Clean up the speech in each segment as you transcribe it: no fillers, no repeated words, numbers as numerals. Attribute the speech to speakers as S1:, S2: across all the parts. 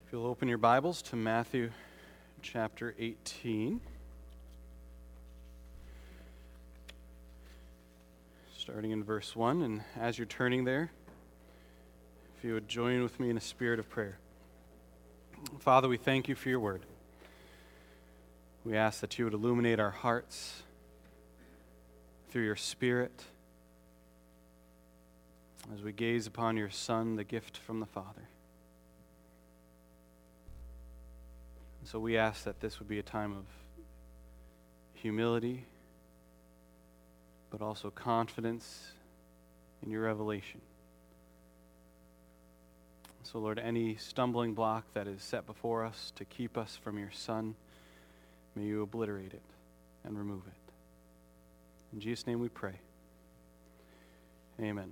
S1: If you'll open your Bibles to Matthew chapter 18. Starting in verse 1, and as you're turning there, if you would join with me in a spirit of prayer. Father, we thank you for your word. We ask that you would illuminate our hearts through your Spirit as we gaze upon your Son, the gift from the Father. So we ask that this would be a time of humility, but also confidence in your revelation. So Lord, any stumbling block that is set before us to keep us from your Son, may you obliterate it and remove it. In Jesus' name we pray. Amen.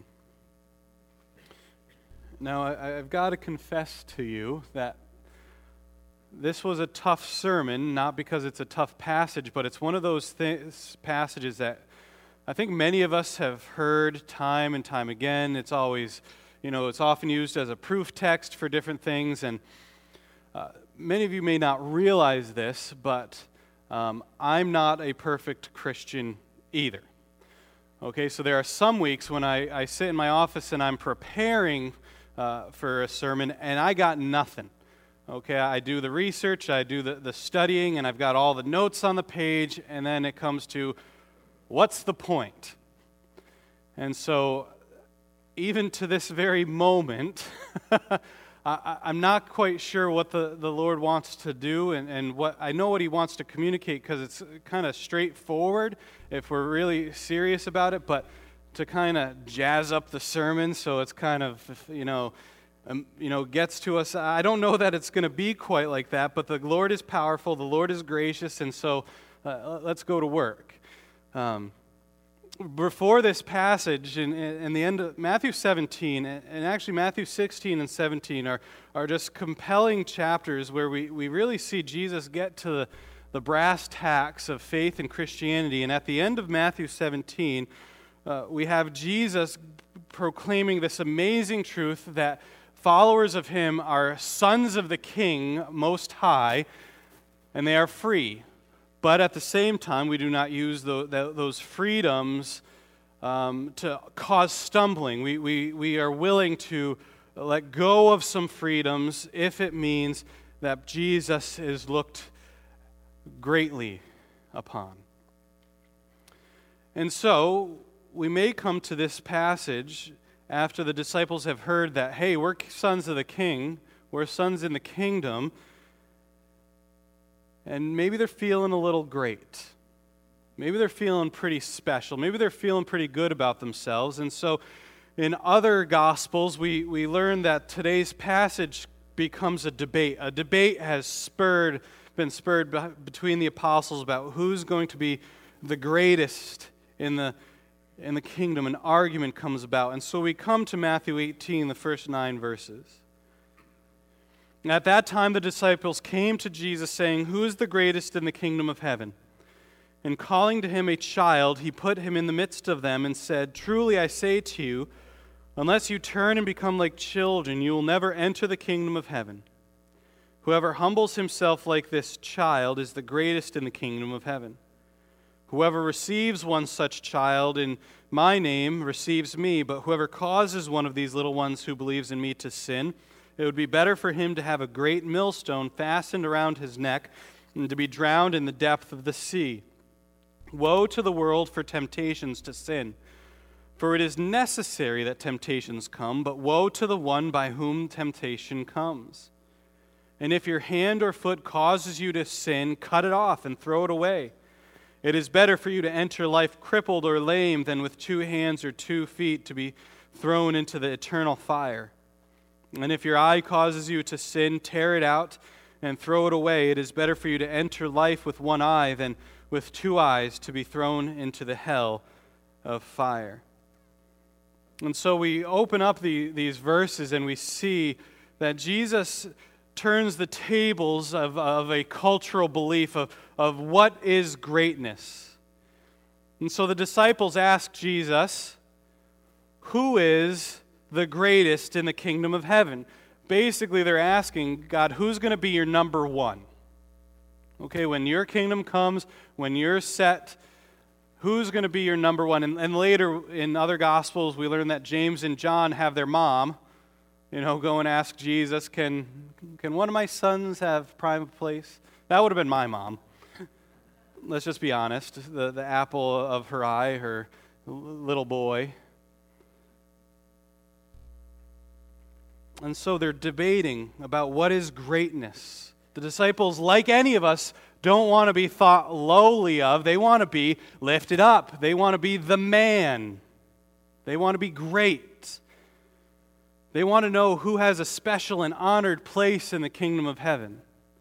S1: Now, I've got to confess to you that this was a tough sermon, not because it's a tough passage, but it's one of those passages that I think many of us have heard time and time again. It's always, it's often used as a proof text for different things, and many of you may not realize this, but I'm not a perfect Christian either. Okay, so there are some weeks when I sit in my office and I'm preparing for a sermon, and I got nothing. Okay, I do the research, I do the studying, and I've got all the notes on the page, and then it comes to, what's the point? And so, even to this very moment, I'm not quite sure what the Lord wants to do, and what I know what He wants to communicate, because it's kind of straightforward if we're really serious about it, but to kind of jazz up the sermon so it's kind of, gets to us. I don't know that it's going to be quite like that, but the Lord is powerful, the Lord is gracious, and so let's go to work. Before this passage, in the end of Matthew 17, and actually Matthew 16 and 17 are just compelling chapters where we really see Jesus get to the brass tacks of faith and Christianity. And at the end of Matthew 17, we have Jesus proclaiming this amazing truth that followers of Him are sons of the King Most High, and they are free. But at the same time, we do not use those freedoms to cause stumbling. We are willing to let go of some freedoms if it means that Jesus is looked greatly upon. And so, we may come to this passage after the disciples have heard that, hey, we're sons of the King, we're sons in the kingdom, and maybe they're feeling a little great. Maybe they're feeling pretty special. Maybe they're feeling pretty good about themselves. And so in other Gospels, we learn that today's passage becomes a debate. A debate has been spurred between the apostles about who's going to be the greatest in the kingdom. An argument comes about. And so we come to Matthew 18, the first 9 verses. At that time the disciples came to Jesus saying, "Who is the greatest in the kingdom of heaven?" And calling to him a child, he put him in the midst of them and said, "Truly I say to you, unless you turn and become like children, you will never enter the kingdom of heaven. Whoever humbles himself like this child is the greatest in the kingdom of heaven. Whoever receives one such child in my name receives me, but whoever causes one of these little ones who believes in me to sin, it would be better for him to have a great millstone fastened around his neck and to be drowned in the depth of the sea. Woe to the world for temptations to sin, for it is necessary that temptations come, but woe to the one by whom temptation comes. And if your hand or foot causes you to sin, cut it off and throw it away. It is better for you to enter life crippled or lame than with 2 hands or 2 feet to be thrown into the eternal fire. And if your eye causes you to sin, tear it out and throw it away. It is better for you to enter life with 1 eye than with 2 eyes to be thrown into the hell of fire." And so we open up these verses and we see that Jesus turns the tables of a cultural belief of what is greatness. And so the disciples ask Jesus, who is the greatest in the kingdom of heaven? basically they're asking, God, who's going to be your number one? Okay, when your kingdom comes, when you're set, who's going to be your number one? And later in other Gospels, we learn that James and John have their mom, go and ask Jesus, can one of my sons have prime place? That would have been my mom. Let's just be honest. The apple of her eye, her little boy. And so they're debating about what is greatness. The disciples, like any of us, don't want to be thought lowly of. They want to be lifted up. They want to be the man. They want to be great. They want to know who has a special and honored place in the kingdom of heaven.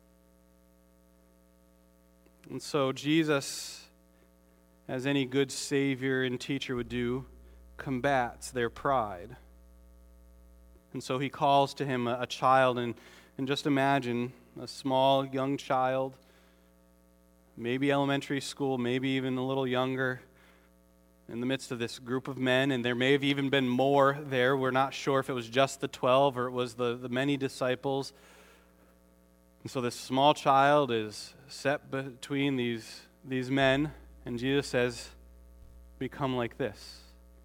S1: And so Jesus, as any good Savior and teacher would do, combats their pride. And so he calls to him a child, and just imagine a small young child, maybe elementary school, maybe even a little younger, in the midst of this group of men, and there may have even been more there. We're not sure if it was just the 12 or it was the many disciples. And so this small child is set between these men, and Jesus says, become like this.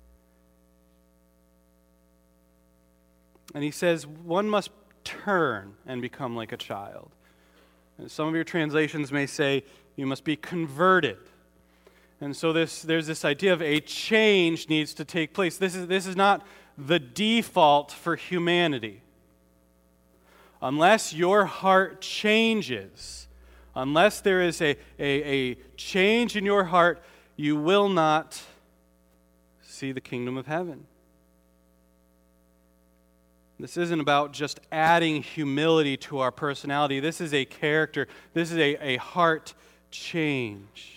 S1: And he says, one must turn and become like a child. And some of your translations may say, you must be converted. And so there's this idea of a change needs to take place. This is not the default for humanity. Unless your heart changes, unless there is a change in your heart, you will not see the kingdom of heaven. This isn't about just adding humility to our personality. This is a character. This is a heart change.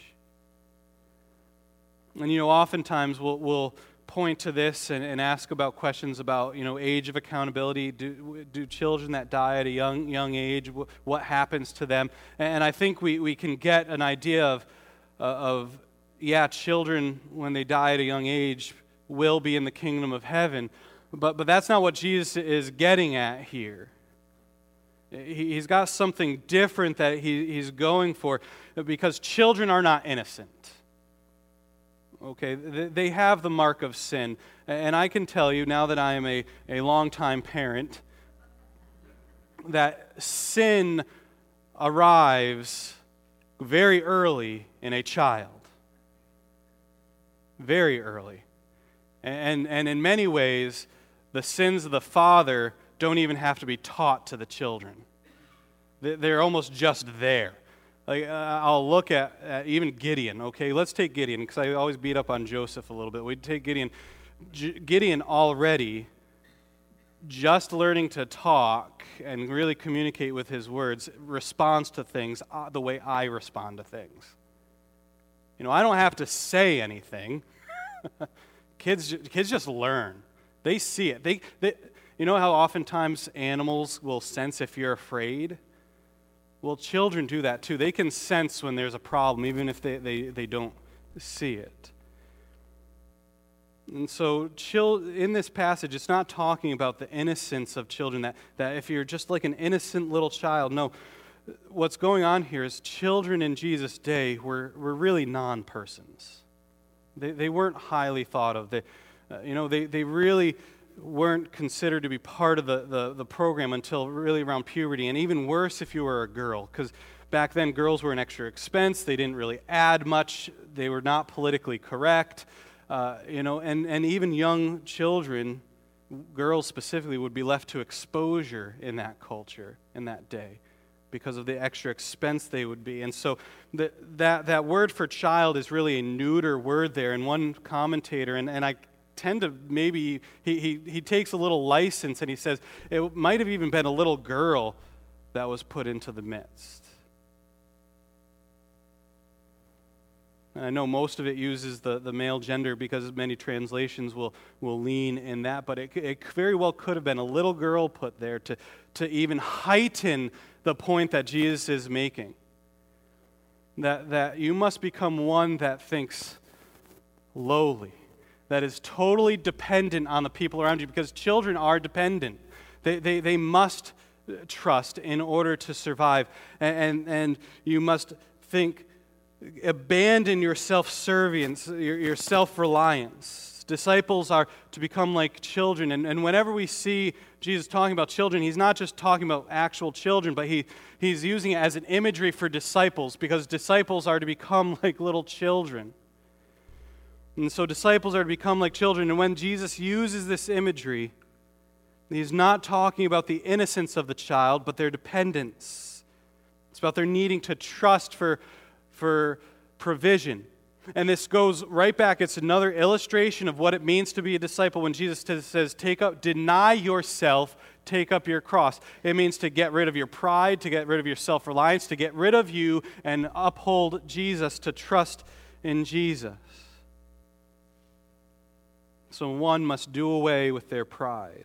S1: And oftentimes we'll point to this and ask about questions about age of accountability. Do children that die at a young age, what happens to them? And I think we can get an idea of children when they die at a young age will be in the kingdom of heaven. But that's not what Jesus is getting at here. He's got something different that he's going for, because children are not innocent. Okay, they have the mark of sin. And I can tell you, now that I am a longtime parent, that sin arrives very early in a child. Very early. And in many ways, the sins of the father don't even have to be taught to the children. They're almost just there. Like I'll look at even Gideon. Okay, let's take Gideon, because I always beat up on Joseph a little bit. We'd take Gideon. Gideon already, just learning to talk and really communicate with his words, responds to things the way I respond to things. I don't have to say anything. Kids just learn. They see it. They how oftentimes animals will sense if you're afraid? Well, children do that too. They can sense when there's a problem, even if they don't see it. And so in this passage, it's not talking about the innocence of children, that if you're just like an innocent little child. No, what's going on here is children in Jesus' day were really non-persons. They weren't highly thought of. They really weren't considered to be part of the program until really around puberty, and even worse if you were a girl, because back then girls were an extra expense. They didn't really add much. They were not politically correct, and even young children, girls specifically, would be left to exposure in that culture in that day because of the extra expense they would be. And so that word for child is really a neuter word there. And one commentator, and I tend to maybe, he takes a little license and he says it might have even been a little girl that was put into the midst. And I know most of it uses the male gender because many translations will lean in that, but it very well could have been a little girl put there to even heighten the point that Jesus is making. That you must become one that thinks lowly, that is totally dependent on the people around you, because children are dependent. They must trust in order to survive. And you must think, abandon your self-servience, your self-reliance. Disciples are to become like children. And whenever we see Jesus talking about children, he's not just talking about actual children, but he's using it as an imagery for disciples, because disciples are to become like little children. And so disciples are to become like children. And when Jesus uses this imagery, he's not talking about the innocence of the child, but their dependence. It's about their needing to trust for provision. And this goes right back. It's another illustration of what it means to be a disciple when Jesus says, deny yourself, take up your cross. It means to get rid of your pride, to get rid of your self-reliance, to get rid of you and uphold Jesus, to trust in Jesus. So one must do away with their pride.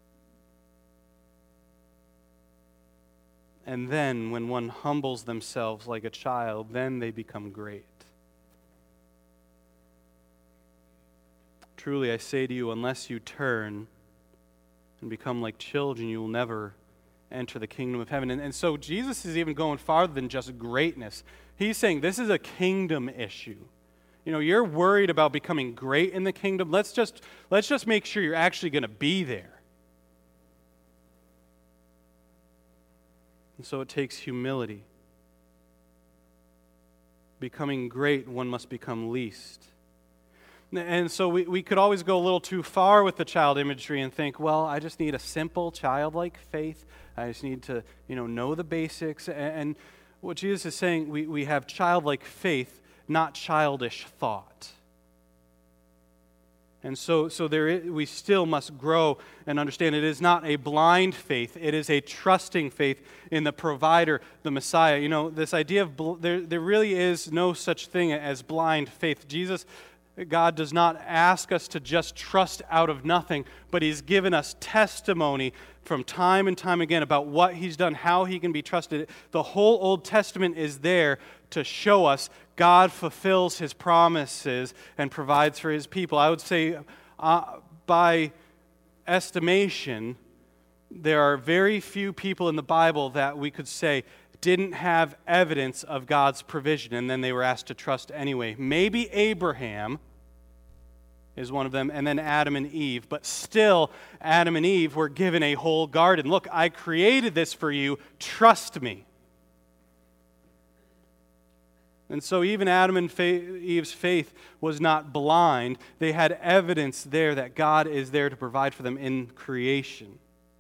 S1: And then when one humbles themselves like a child, then they become great. Truly, I say to you, unless you turn and become like children, you will never enter the kingdom of heaven. And so Jesus is even going farther than just greatness. He's saying this is a kingdom issue. You know, you're worried about becoming great in the kingdom. Let's just make sure you're actually going to be there. And so it takes humility. Becoming great, one must become least. And so we could always go a little too far with the child imagery and think, well, I just need a simple childlike faith. I just need to, know the basics. And what Jesus is saying, we have childlike faith, not childish thought. And so we still must grow and understand it is not a blind faith. It is a trusting faith in the provider, the Messiah. This idea of there really is no such thing as blind faith. God does not ask us to just trust out of nothing, but He's given us testimony from time and time again about what He's done, how He can be trusted. The whole Old Testament is there to show us God fulfills His promises and provides for His people. I would say, by estimation, there are very few people in the Bible that we could say didn't have evidence of God's provision, and then they were asked to trust anyway. Maybe Abraham is one of them, and then Adam and Eve. But still, Adam and Eve were given a whole garden. Look, I created this for you. Trust me. And so even Adam and Eve's faith was not blind. They had evidence there that God is there to provide for them in creation.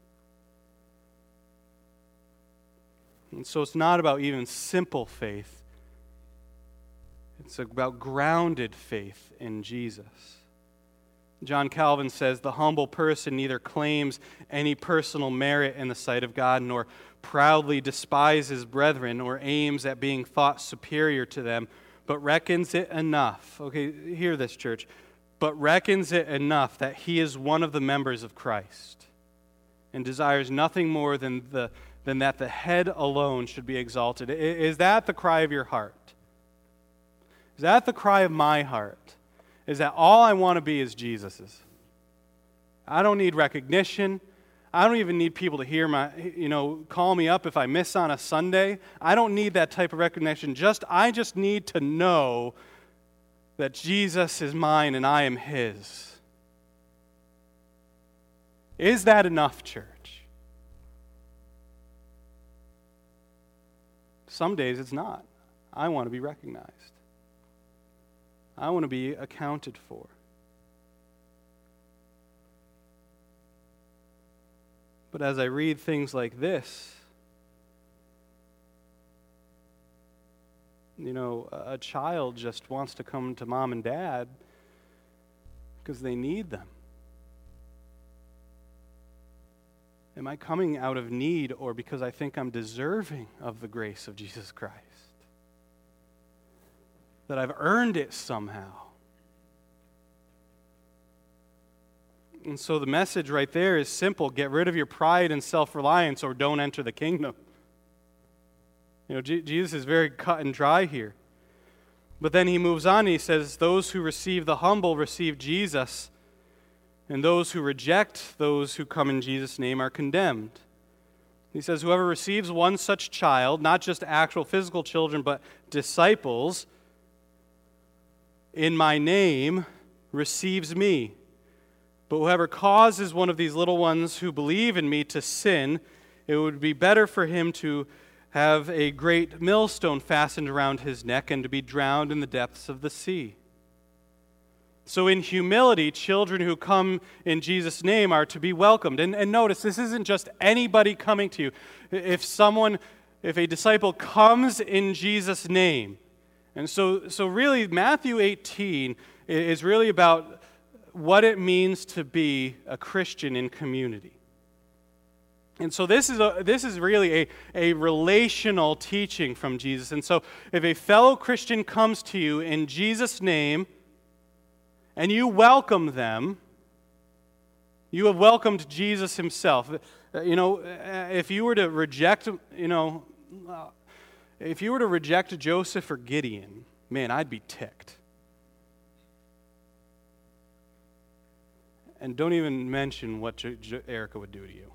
S1: And so it's not about even simple faith. It's about grounded faith in Jesus. John Calvin says, the humble person neither claims any personal merit in the sight of God, nor proudly despises brethren, or aims at being thought superior to them, but reckons it enough. Okay, hear this, church. But reckons it enough that he is one of the members of Christ, and desires nothing more than that the head alone should be exalted. Is that the cry of your heart? Is that the cry of my heart? Is that all I want to be is Jesus's? I don't need recognition. I don't even need people to hear call me up if I miss on a Sunday. I don't need that type of recognition. I just need to know that Jesus is mine and I am His. Is that enough, church? Some days it's not. I want to be recognized. I want to be accounted for. But as I read things like this, a child just wants to come to mom and dad because they need them. Am I coming out of need or because I think I'm deserving of the grace of Jesus Christ? That I've earned it somehow? And so the message right there is simple. Get rid of your pride and self-reliance or don't enter the kingdom. Jesus is very cut and dry here. But then he moves on and he says, those who receive the humble receive Jesus. And those who reject those who come in Jesus' name are condemned. He says, whoever receives one such child, not just actual physical children, but disciples, in my name, receives me. But whoever causes one of these little ones who believe in me to sin, it would be better for him to have a great millstone fastened around his neck and to be drowned in the depths of the sea. So in humility, children who come in Jesus' name are to be welcomed. And notice, this isn't just anybody coming to you. If a disciple comes in Jesus' name, and so really Matthew 18 is really about what it means to be a Christian in community. And so this is really a relational teaching from Jesus. And so if a fellow Christian comes to you in Jesus' name and you welcome them, you have welcomed Jesus himself. If you were to reject, if you were to reject Joseph or Gideon, man, I'd be ticked. And don't even mention what Erica would do to you.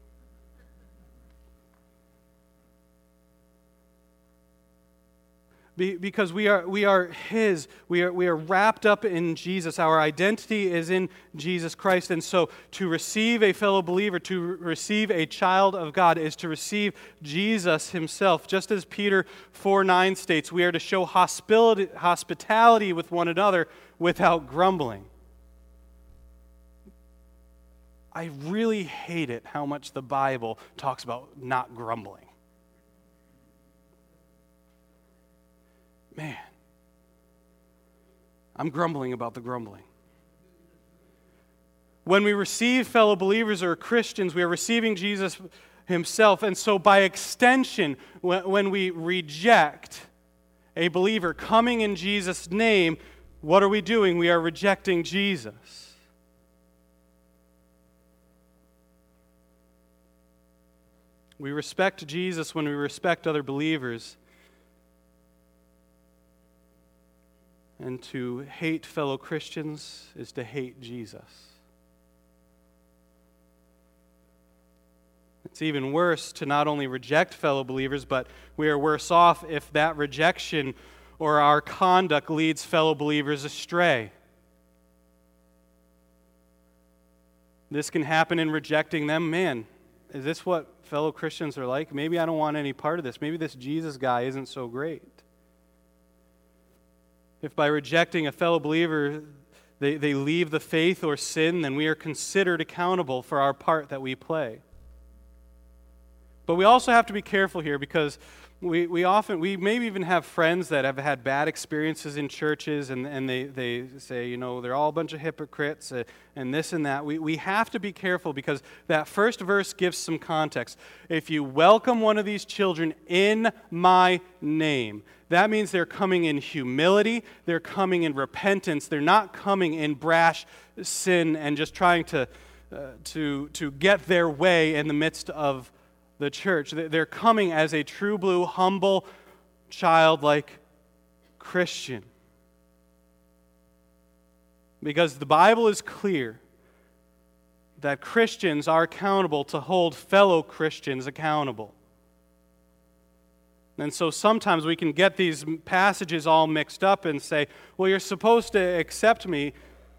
S1: Because we are His. We are wrapped up in Jesus. Our identity is in Jesus Christ. And so to receive a fellow believer, to receive a child of God, is to receive Jesus himself. Just as Peter 4:9 states, we are to show hospitality with one another without grumbling. I really hate it how much the Bible talks about not grumbling. Man, I'm grumbling about the grumbling. When we receive fellow believers or Christians, we are receiving Jesus himself. And so by extension, when we reject a believer coming in Jesus' name, what are we doing? We are rejecting Jesus. We respect Jesus when we respect other believers. And to hate fellow Christians is to hate Jesus. It's even worse to not only reject fellow believers, but we are worse off if that rejection or our conduct leads fellow believers astray. This can happen in rejecting them. Man, is this what fellow Christians are like? Maybe I don't want any part of this. Maybe this Jesus guy isn't so great. If by rejecting a fellow believer they leave the faith or sin, then we are considered accountable for our part that we play. But we also have to be careful here because we maybe even have friends that have had bad experiences in churches and they say, they're all a bunch of hypocrites and this and that. We have to be careful because that first verse gives some context. If you welcome one of these children in my name, that means they're coming in humility, they're coming in repentance, they're not coming in brash sin and just trying to get their way in the midst of the church. They're coming as a true blue, humble, childlike Christian. Because the Bible is clear that Christians are accountable to hold fellow Christians accountable. And so sometimes we can get these passages all mixed up and say, well, you're supposed to accept me,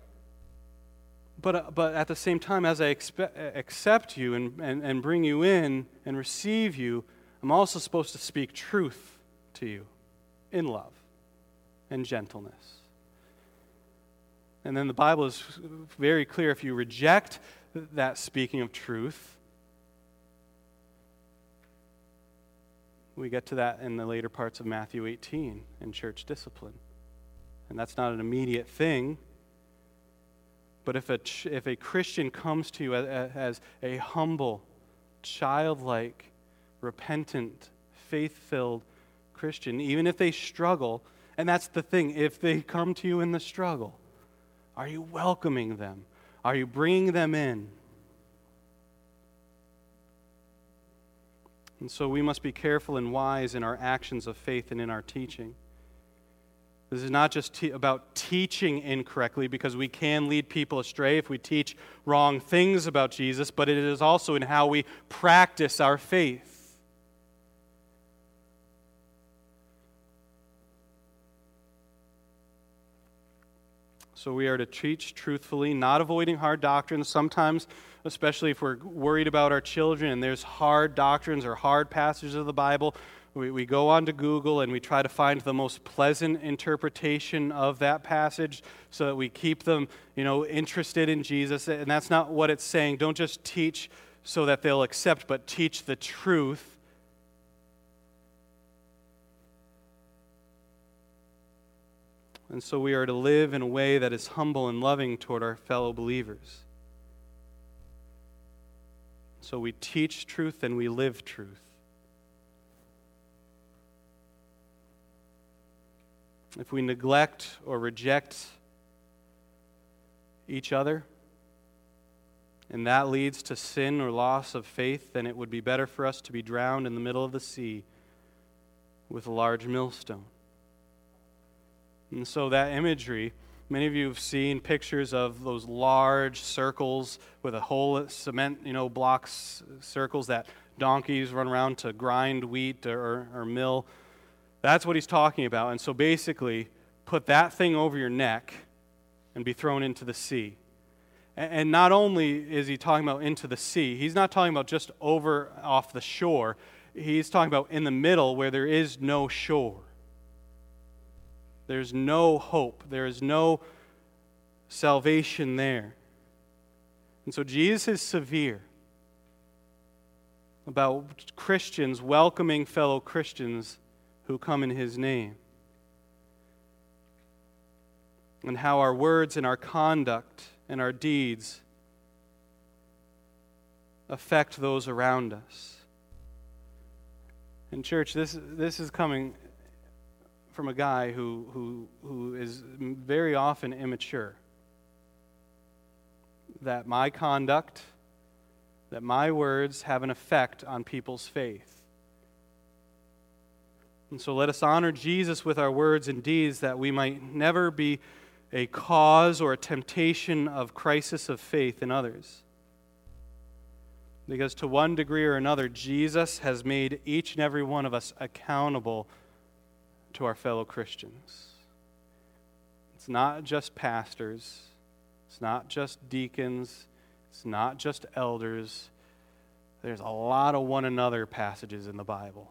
S1: but at the same time, as I accept you and bring you in and receive you, I'm also supposed to speak truth to you in love and gentleness. And then the Bible is very clear. If you reject that speaking of truth, we get to that in the later parts of Matthew 18 in church discipline. And that's not an immediate thing. But if a Christian comes to you as a humble, childlike, repentant, faith-filled Christian, even if they struggle, and that's the thing, if they come to you in the struggle, are you welcoming them? Are you bringing them in? And so we must be careful and wise in our actions of faith and in our teaching. This is not just about teaching incorrectly, because we can lead people astray if we teach wrong things about Jesus, but it is also in how we practice our faith. So we are to teach truthfully, not avoiding hard doctrines. Sometimes, especially if we're worried about our children and there's hard doctrines or hard passages of the Bible, we go on to Google and we try to find the most pleasant interpretation of that passage so that we keep them, interested in Jesus. And that's not what it's saying. Don't just teach so that they'll accept, but teach the truth. And so we are to live in a way that is humble and loving toward our fellow believers. So we teach truth and we live truth. If we neglect or reject each other, and that leads to sin or loss of faith, then it would be better for us to be drowned in the middle of the sea with a large millstone. And so that imagery, many of you have seen pictures of those large circles with a whole cement, blocks, circles that donkeys run around to grind wheat or mill. That's what he's talking about. And so basically, put that thing over your neck and be thrown into the sea. And not only is he talking about into the sea, he's not talking about just over off the shore. He's talking about in the middle where there is no shore. There's no hope. There is no salvation there. And so Jesus is severe about Christians welcoming fellow Christians who come in his name, and how our words and our conduct and our deeds affect those around us. And church, this is coming from a guy who is very often immature. That my conduct, that my words have an effect on people's faith. And so let us honor Jesus with our words and deeds, that we might never be a cause or a temptation of crisis of faith in others. Because to one degree or another, Jesus has made each and every one of us accountable to our fellow Christians. It's not just pastors. It's not just deacons. It's not just elders. There's a lot of one another passages in the Bible.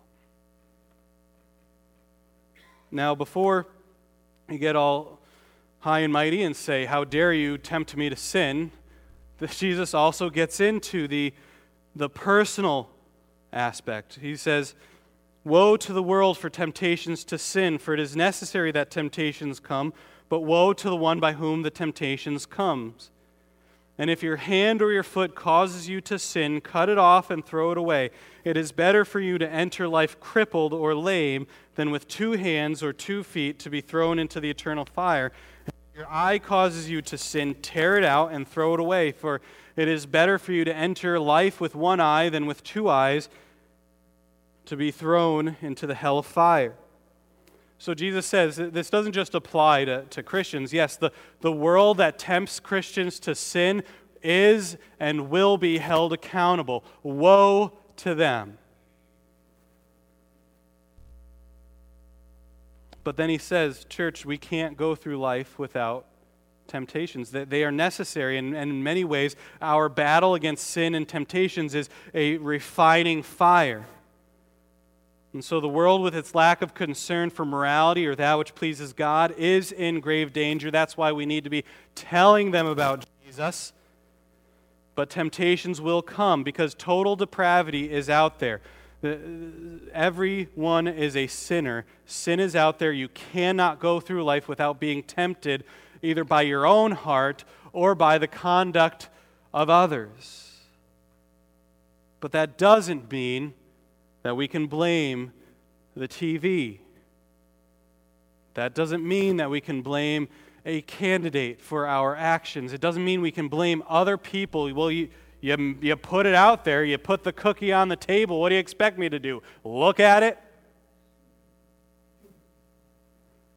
S1: Now, before you get all high and mighty and say, "How dare you tempt me to sin?" Jesus also gets into the personal aspect. He says, "Woe to the world for temptations to sin, for it is necessary that temptations come, but woe to the one by whom the temptations comes. And if your hand or your foot causes you to sin, cut it off and throw it away. It is better for you to enter life crippled or lame than with 2 hands or 2 feet to be thrown into the eternal fire. If your eye causes you to sin, tear it out and throw it away. For it is better for you to enter life with 1 eye than with 2 eyes to be thrown into the hell of fire." So Jesus says this doesn't just apply to Christians. Yes, the world that tempts Christians to sin is and will be held accountable. Woe to them. But then he says, church, we can't go through life without temptations. They are necessary, and in many ways, our battle against sin and temptations is a refining fire. And so the world, with its lack of concern for morality or that which pleases God, is in grave danger. That's why we need to be telling them about Jesus. But temptations will come because total depravity is out there. Everyone is a sinner. Sin is out there. You cannot go through life without being tempted either by your own heart or by the conduct of others. But that doesn't mean that we can blame the TV. That doesn't mean that we can blame a candidate for our actions. It doesn't mean we can blame other people. Well, you put it out there, you put the cookie on the table, what do you expect me to do? Look at it?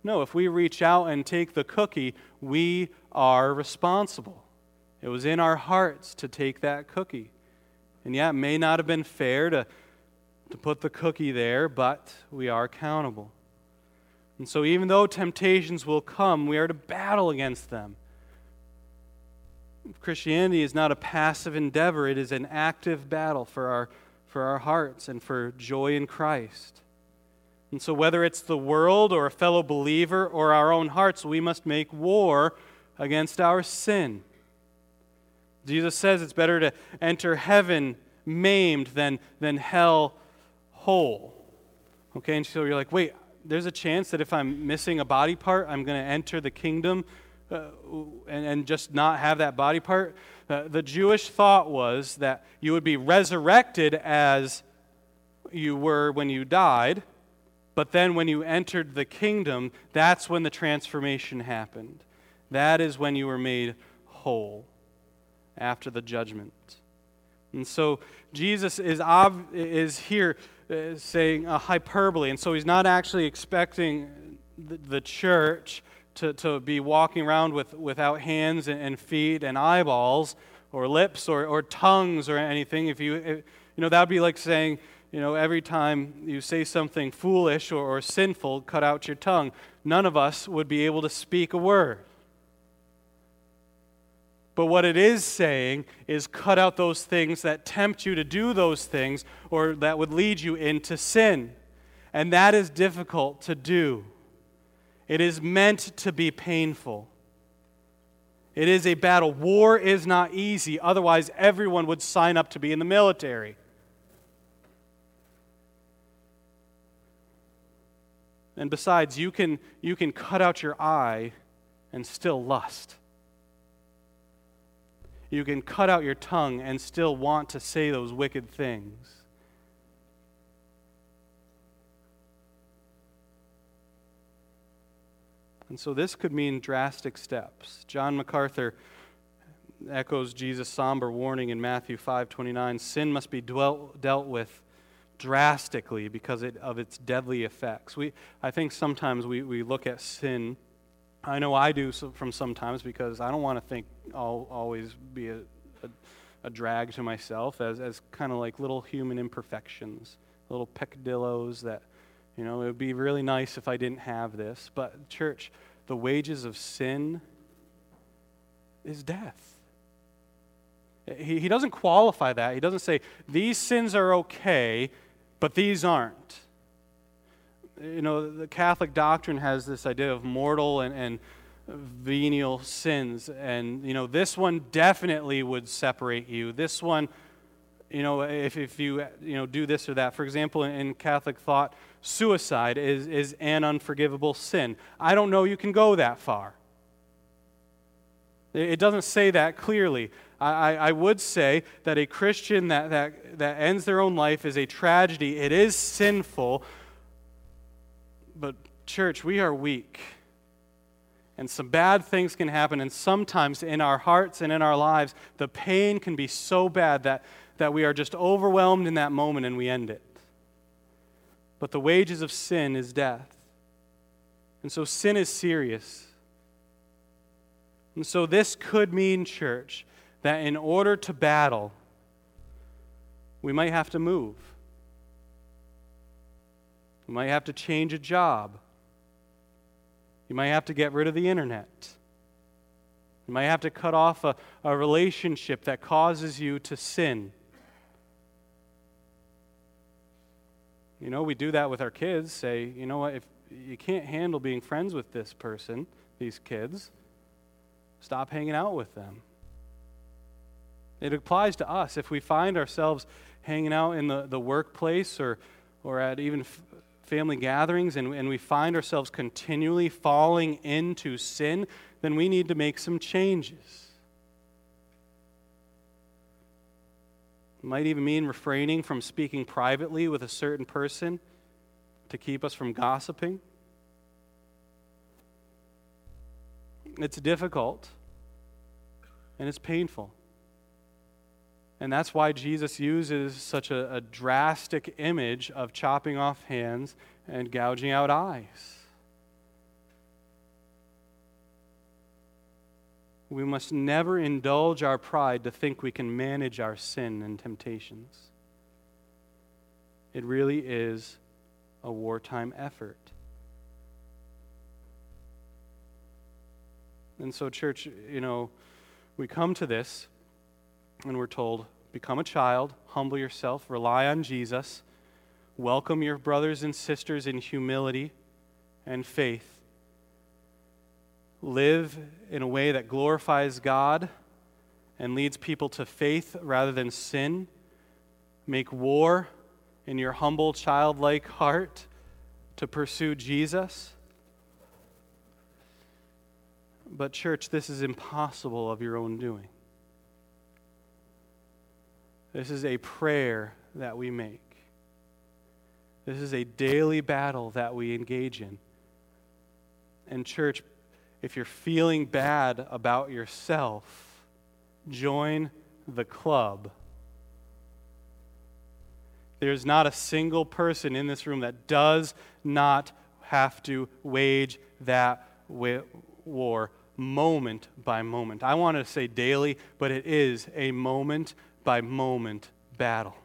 S1: No, if we reach out and take the cookie, we are responsible. It was in our hearts to take that cookie. And yeah, it may not have been fair to put the cookie there, but we are accountable. And so even though temptations will come, we are to battle against them. Christianity is not a passive endeavor. It is an active battle for our hearts and for joy in Christ. And so whether it's the world or a fellow believer or our own hearts, we must make war against our sin. Jesus says it's better to enter heaven maimed than hell whole. Okay, and so you're like, wait, there's a chance that if I'm missing a body part, I'm going to enter the kingdom and just not have that body part? The Jewish thought was that you would be resurrected as you were when you died, but then when you entered the kingdom, that's when the transformation happened. That is when you were made whole after the judgment. And so Jesus is here saying a hyperbole, and so he's not actually expecting the church to be walking around without hands and feet and eyeballs or lips or tongues or anything. If you know, that would be like saying, you know, every time you say something foolish or sinful, cut out your tongue. None of us would be able to speak a word. But what it is saying is cut out those things that tempt you to do those things or that would lead you into sin. And that is difficult to do. It is meant to be painful. It is a battle. War is not easy. Otherwise, everyone would sign up to be in the military. And besides, you can cut out your eye and still lust. You can cut out your tongue and still want to say those wicked things. And so this could mean drastic steps. John MacArthur echoes Jesus' somber warning in Matthew 5:29. Sin must be dealt with drastically because of its deadly effects. I think sometimes we look at sin. I know I do from sometimes because I don't want to think I'll always be a drag to myself as kind of like little human imperfections, little peccadillos that, you know, it would be really nice if I didn't have this. But church, the wages of sin is death. He doesn't qualify that. He doesn't say, these sins are okay, but these aren't. You know, the Catholic doctrine has this idea of mortal and venial sins. And, you know, this one definitely would separate you. This one, you know, if you do this or that. For example, in Catholic thought, suicide is an unforgivable sin. I don't know you can go that far. It doesn't say that clearly. I would say that a Christian that ends their own life is a tragedy. It is sinful. But church, we are weak. And some bad things can happen. And sometimes in our hearts and in our lives, the pain can be so bad that we are just overwhelmed in that moment and we end it. But the wages of sin is death. And so sin is serious. And so this could mean, church, that in order to battle, we might have to move. You might have to change a job. You might have to get rid of the internet. You might have to cut off a relationship that causes you to sin. You know, we do that with our kids. Say, you know what, if you can't handle being friends with this person, these kids, stop hanging out with them. It applies to us. If we find ourselves hanging out in the workplace or at even family gatherings and we find ourselves continually falling into sin, then we need to make some changes. It might even mean refraining from speaking privately with a certain person to keep us from gossiping. It's difficult and it's painful. And that's why Jesus uses such a drastic image of chopping off hands and gouging out eyes. We must never indulge our pride to think we can manage our sin and temptations. It really is a wartime effort. And so, church, we come to this and we're told, become a child, humble yourself, rely on Jesus, welcome your brothers and sisters in humility and faith. Live in a way that glorifies God and leads people to faith rather than sin. Make war in your humble, childlike heart to pursue Jesus. But church, this is impossible of your own doing. This is a prayer that we make. This is a daily battle that we engage in. And church, if you're feeling bad about yourself, join the club. There's not a single person in this room that does not have to wage that war moment by moment. I want to say daily, but it is a moment by moment battle.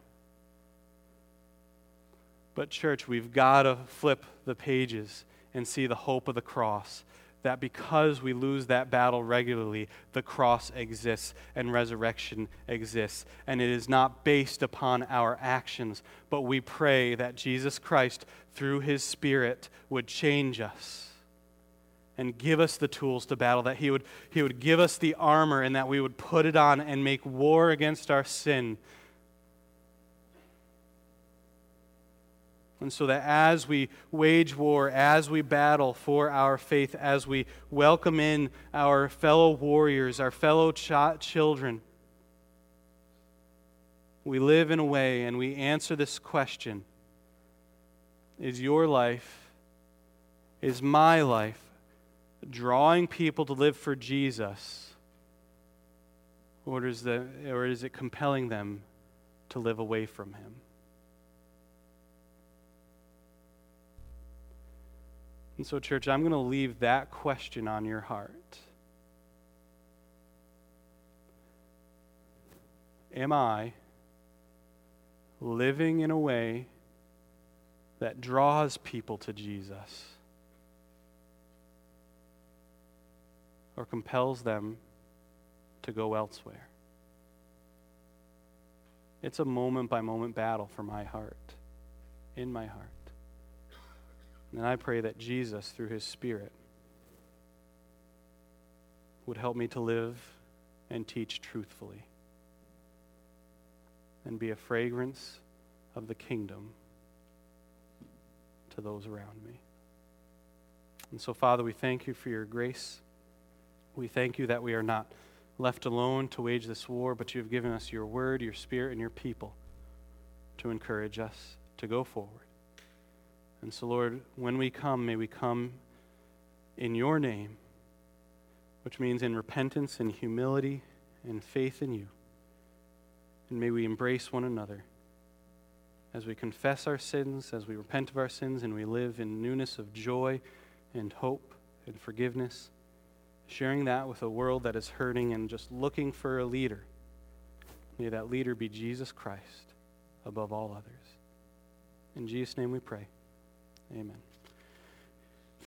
S1: But church, we've got to flip the pages and see the hope of the cross. That because we lose that battle regularly, the cross exists and resurrection exists. And it is not based upon our actions, but we pray that Jesus Christ, through His Spirit, would change us and give us the tools to battle, that He would give us the armor and that we would put it on and make war against our sin. And so that as we wage war, as we battle for our faith, as we welcome in our fellow warriors, our fellow children, we live in a way and we answer this question: is your life, is my life, drawing people to live for Jesus, or is it compelling them to live away from Him? And so, church, I'm going to leave that question on your heart. Am I living in a way that draws people to Jesus or compels them to go elsewhere? It's a moment-by-moment battle for my heart, in my heart. And I pray that Jesus, through His Spirit, would help me to live and teach truthfully and be a fragrance of the kingdom to those around me. And so, Father, we thank You for Your grace. We thank You that we are not left alone to wage this war, but You have given us Your word, Your Spirit, and Your people to encourage us to go forward. And so, Lord, when we come, may we come in Your name, which means in repentance and humility and faith in You. And may we embrace one another as we confess our sins, as we repent of our sins, and we live in newness of joy and hope and forgiveness, sharing that with a world that is hurting and just looking for a leader. May that leader be Jesus Christ above all others. In Jesus' name we pray. Amen.